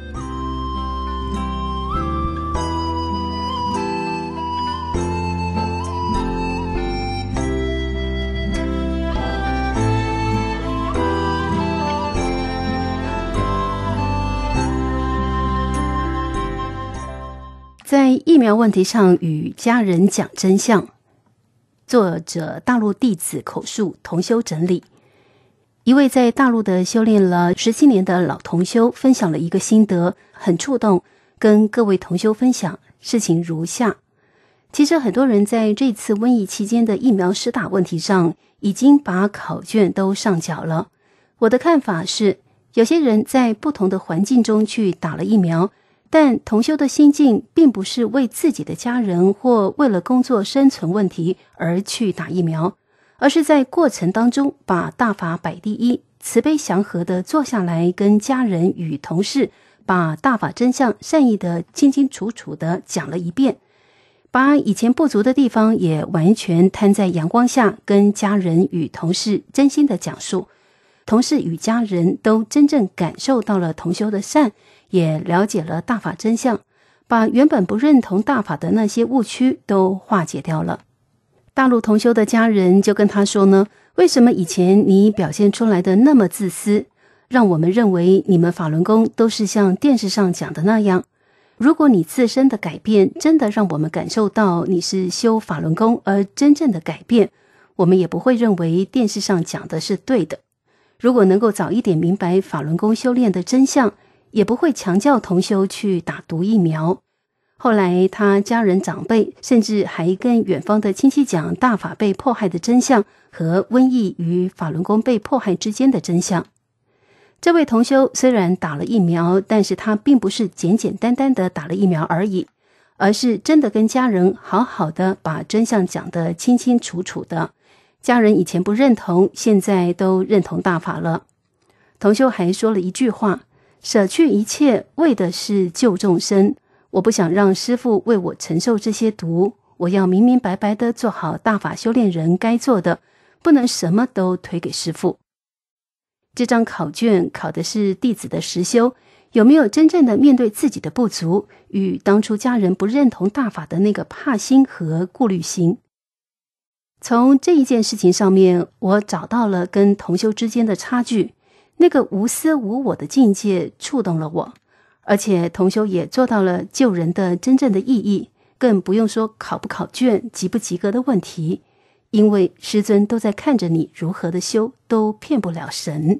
在疫苗问题上与家人讲真相，作者大陆弟子口述，同修整理。一位在大陆的修炼了十七年的老同修分享了一个心得，很触动，跟各位同修分享。事情如下：其实很多人在这次瘟疫期间的疫苗施打问题上，已经把考卷都上缴了。我的看法是，有些人在不同的环境中去打了疫苗，但同修的心境并不是为自己的家人或为了工作生存问题而去打疫苗，而是在过程当中把大法摆第一，慈悲祥和的坐下来，跟家人与同事把大法真相善意的清清楚楚的讲了一遍，把以前不足的地方也完全摊在阳光下，跟家人与同事真心的讲述。同事与家人都真正感受到了同修的善，也了解了大法真相，把原本不认同大法的那些误区都化解掉了。大陆同修的家人就跟他说呢，为什么以前你表现出来的那么自私，让我们认为你们法轮功都是像电视上讲的那样，如果你自身的改变真的让我们感受到你是修法轮功而真正的改变，我们也不会认为电视上讲的是对的。如果能够早一点明白法轮功修炼的真相，也不会强教同修去打毒疫苗。后来他家人长辈甚至还跟远方的亲戚讲大法被迫害的真相和瘟疫与法轮功被迫害之间的真相。这位同修虽然打了疫苗，但是他并不是简简单单的打了疫苗而已，而是真的跟家人好好的把真相讲得清清楚楚的。家人以前不认同，现在都认同大法了。同修还说了一句话，舍去一切为的是救众生，我不想让师父为我承受这些毒，我要明明白白的做好大法修炼人该做的，不能什么都推给师父。这张考卷考的是弟子的实修，有没有真正的面对自己的不足，与当初家人不认同大法的那个怕心和顾虑心。从这一件事情上面，我找到了跟同修之间的差距，那个无私无我的境界触动了我，而且同修也做到了救人的真正的意义，更不用说考不考卷、及不及格的问题，因为师尊都在看着你如何的修，都骗不了神。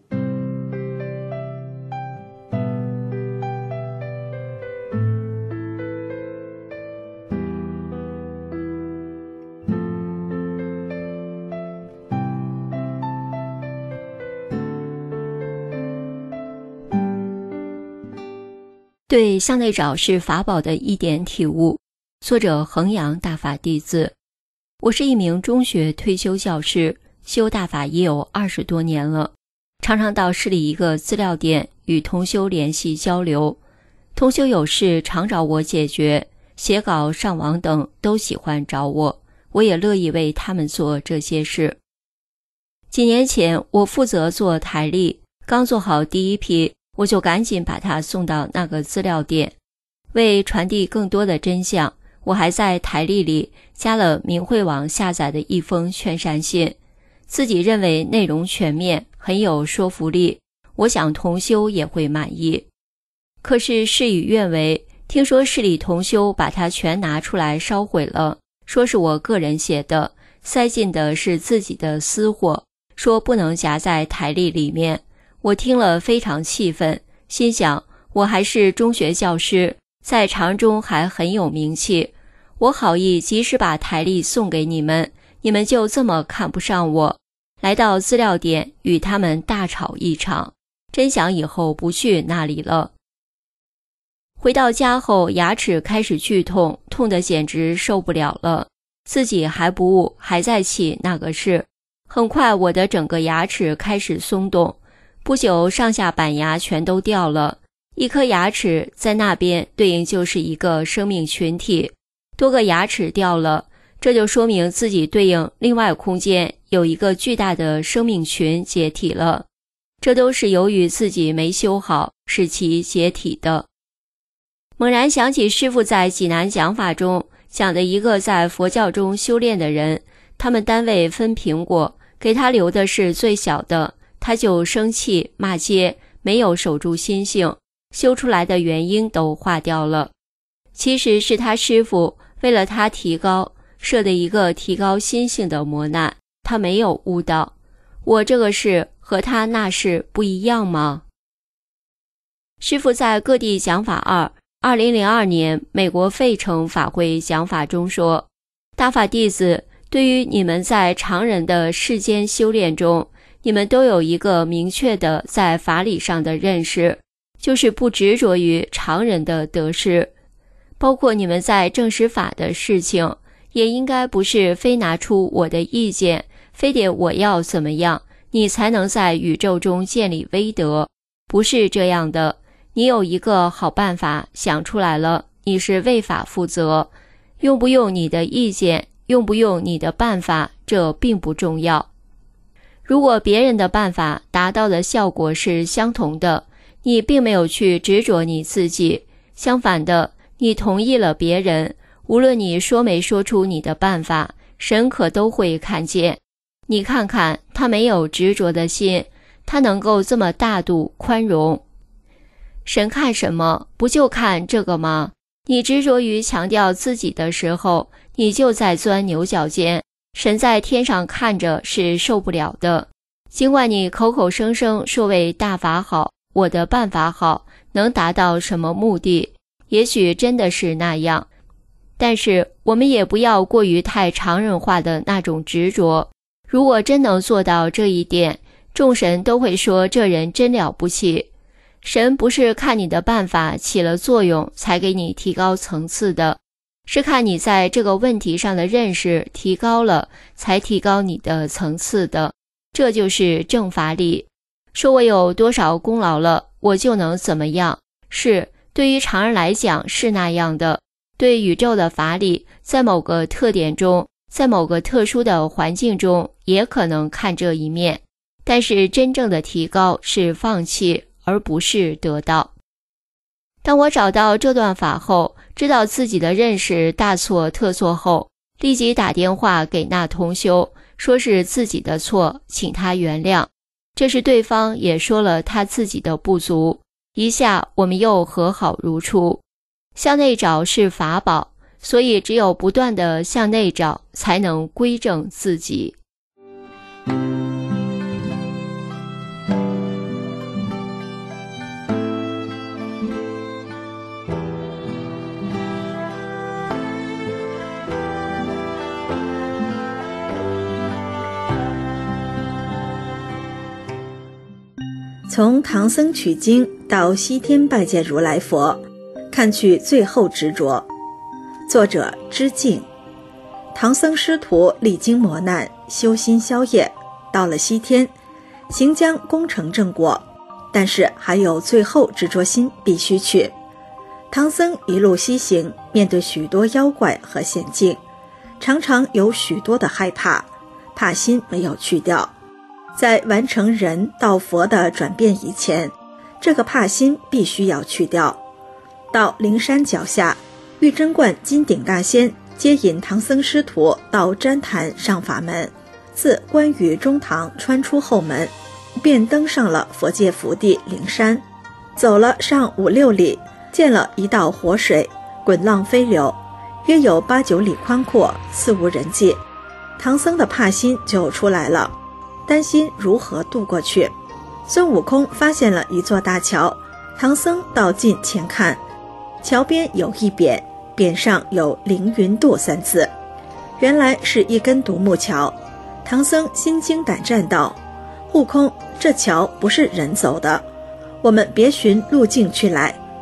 对向内找是法宝的一点体悟。作者衡阳大法弟子。我是一名中学退休教师，修大法也有二十多年了，常常到市里一个资料点与同修联系交流。同修有事常找我解决，写稿、上网等都喜欢找我，我也乐意为他们做这些事。几年前我负责做台历，刚做好第一批，我就赶紧把它送到那个资料点。为传递更多的真相，我还在台历里加了明慧网下载的一封劝善信，自己认为内容全面，很有说服力，我想同修也会满意。可是事与愿违，听说市里同修把它全拿出来烧毁了，说是我个人写的，塞进的是自己的私货，说不能夹在台历里面。我听了非常气愤，心想我还是中学教师，在常中还很有名气，我好意及时把台历送给你们，你们就这么看不上我，来到资料点与他们大吵一场，真想以后不去那里了。 回到家后，牙齿开始剧痛，痛得简直受不了了。自己还不悟，还在气那个事。很快，我的整个牙齿开始松动，不久上下板牙全都掉了。一颗牙齿在那边对应就是一个生命群体，多个牙齿掉了，这就说明自己对应另外空间有一个巨大的生命群解体了。这都是由于自己没修好，使其解体的。猛然想起师父在济南讲法中讲的一个在佛教中修炼的人，他们单位分苹果，给他留的是最小的，他就生气骂街，没有守住心性，修出来的原因都化掉了。其实是他师父为了他提高设的一个提高心性的磨难，他没有悟到，我这个事和他那事不一样吗？师父在各地讲法二二零零二年美国费城法会讲法中说，大法弟子，对于你们在常人的世间修炼中，你们都有一个明确的在法理上的认识，就是不执着于常人的得失。包括你们在证实法的事情，也应该不是非拿出我的意见，非得我要怎么样，你才能在宇宙中建立威德，不是这样的。你有一个好办法想出来了，你是为法负责，用不用你的意见，用不用你的办法，这并不重要。如果别人的办法达到的效果是相同的，你并没有去执着你自己，相反的，你同意了别人，无论你说没说出你的办法，神可都会看见。你看看他没有执着的心，他能够这么大度宽容。神看什么？不就看这个吗？你执着于强调自己的时候，你就在钻牛角尖。神在天上看着是受不了的。尽管你口口声声说为大法好，我的办法好，能达到什么目的？也许真的是那样，但是我们也不要过于太常人化的那种执着。如果真能做到这一点，众神都会说这人真了不起。神不是看你的办法起了作用才给你提高层次的，是看你在这个问题上的认识提高了，才提高你的层次的。这就是正法理。说我有多少功劳了，我就能怎么样，是对于常人来讲是那样的。对宇宙的法理，在某个特点中，在某个特殊的环境中，也可能看这一面。但是真正的提高是放弃，而不是得到。当我找到这段法后，知道自己的认识大错特错后，立即打电话给那同修，说是自己的错，请他原谅。这是对方也说了他自己的不足，一下我们又和好如初。向内找是法宝，所以只有不断地向内找，才能归正自己。 从唐僧取经到西天拜见如来佛，看去最后执着。作者知敬。唐僧师徒历经磨难，修心消业，到了西天，行将功成正果，但是还有最后执着心必须去。唐僧一路西行，面对许多妖怪和险境，常常有许多的害怕，怕心没有去掉。在完成人到佛的转变以前，这个怕心必须要去掉。到灵山脚下，玉真观金顶大仙接引唐僧师徒到旃檀上法门，自关羽中堂穿出后门，便登上了佛界福地灵山。走了上五六里，见了一道活水，滚浪飞流，约有八九里宽阔，四无人迹。唐僧的怕心就出来了，担心如何渡过去。孙悟空发现了一座大桥，唐僧到近前看，桥边有一匾，匾上有凌云渡三字，原来是一根独木桥。唐僧心惊胆战道，悟空，这桥不是人走的，我们别寻路径去来。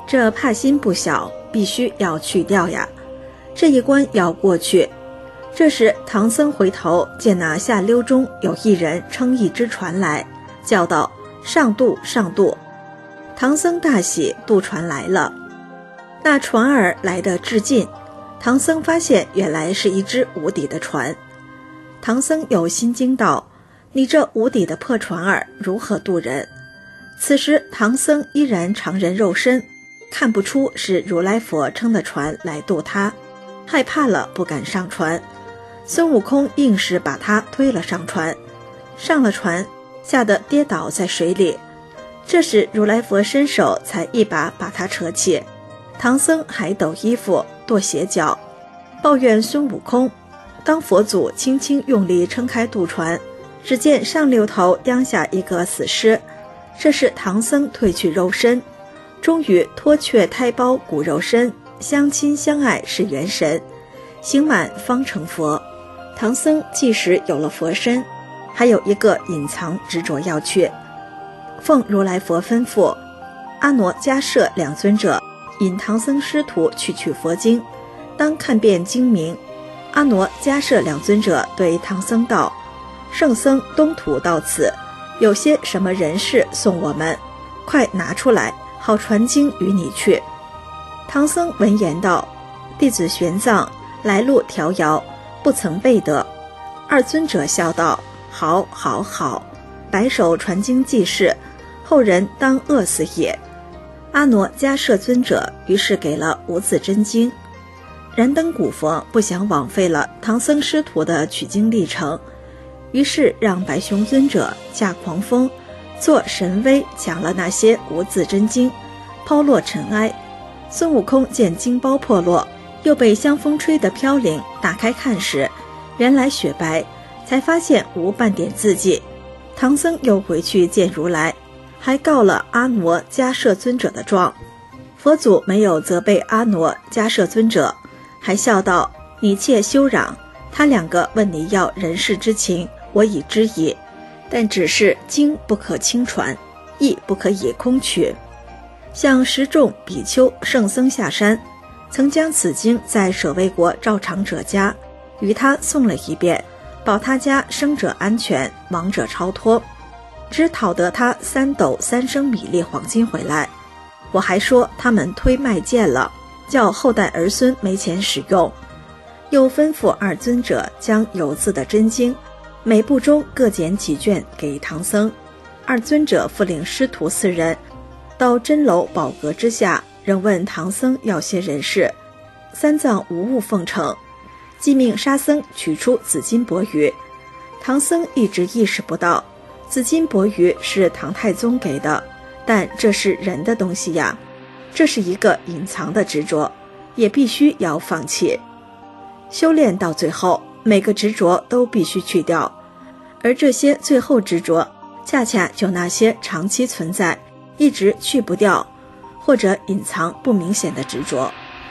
这怕心不小，必须要去掉呀。这一关要过去。这时唐僧回头见那下溜中有一人撑一只船来，叫道：上渡上渡。唐僧大喜，渡船来了。那船儿来得至近，唐僧发现原来是一只无底的船。唐僧有心惊道：你这无底的破船儿如何渡人？此时唐僧依然常人肉身，看不出是如来佛撑的船来渡他，害怕了不敢上船。孙悟空硬是把他推了上船，上了船吓得跌倒在水里。这时如来佛伸手才一把把他扯起，唐僧还抖衣服跺鞋脚，抱怨孙悟空。当佛祖轻轻用力撑开渡船，只见上溜头央下一个死尸，这是唐僧褪去肉身，终于脱却胎胞骨肉身，相亲相爱是元神，行满方成佛。唐僧即使有了佛身，还有一个隐藏执着要去。奉如来佛吩咐，阿傩迦摄两尊者引唐僧师徒去取佛经。当看遍经名，阿傩迦摄两尊者对唐僧道：圣僧东土到此，有些什么人事送我们，快拿出来，好传经与你去。唐僧闻言道：弟子玄奘来路迢遥，不曾备得。二尊者笑道：好好好，白手传经济世，后人当饿死也。阿傩迦摄尊者于是给了无字真经。燃灯古佛不想枉费了唐僧师徒的取经历程，于是让白熊尊者驾狂风，作神威抢了那些无字真经，抛落尘埃。孙悟空见经包破落，又被香风吹得飘零，打开看时，原来雪白，才发现无半点字迹。唐僧又回去见如来，还告了阿傩迦摄尊者的状。佛祖没有责备阿傩迦摄尊者，还笑道：你切休嚷，他两个问你要人世之情，我已知矣，但只是经不可轻传，意不可以空取。像十众比丘圣僧下山，曾将此经在舍卫国赵长者家与他诵了一遍，保他家生者安全，亡者超脱，只讨得他三斗三升米粒黄金回来。我还说他们推卖贱了，叫后代儿孙没钱使用。又吩咐二尊者将有字的真经每部中各捡几卷给唐僧。二尊者复领师徒四人到真楼宝阁之下，仍问唐僧要些人事。三藏无物奉承，即命沙僧取出紫金钵盂。唐僧一直意识不到紫金钵盂是唐太宗给的，但这是人的东西呀，这是一个隐藏的执着，也必须要放弃。修炼到最后，每个执着都必须去掉，而这些最后执着，恰恰就那些长期存在，一直去不掉，或者隐藏不明显的执着。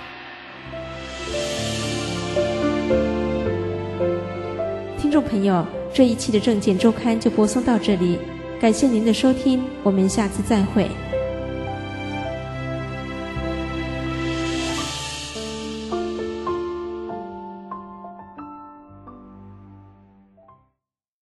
听众朋友，这一期的证件周刊就播送到这里，感谢您的收听，我们下次再会。